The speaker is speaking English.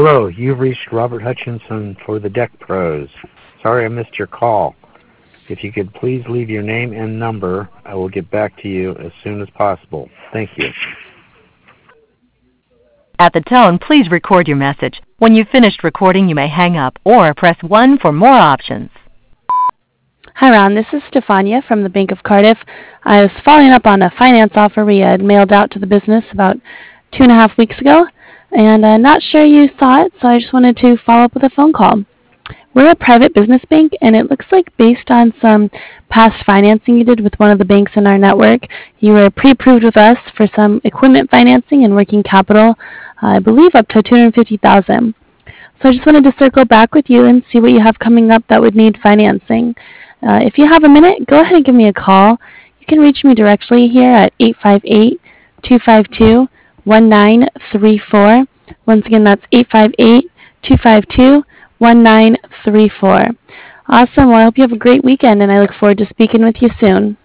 Hello, you've reached Robert Hutchinson for the Deck Pros. Sorry I missed your call. If you could please leave your name and number, I will get back to you as soon as possible. Thank you. At the tone, please record your message. When you've finished recording, you may hang up or press 1 for more options. Hi, Ron. This is Stefania from the Bank of Cardiff. I was following up on a finance offer we had mailed out to the business about 2.5 weeks ago, and I'm not sure you saw it, so I just wanted to follow up with a phone call. We're a private business bank, and it looks like based on some past financing you did with one of the banks in our network, you were pre-approved with us for some equipment financing and working capital, I believe up to $250,000. So I just wanted to circle back with you and see what you have coming up that would need financing. If you have a minute, go ahead and give me a call. You can reach me directly here at 858-252-1934. Once again, that's 858-252-1934. Awesome. Well, I hope you have a great weekend, and I look forward to speaking with you soon.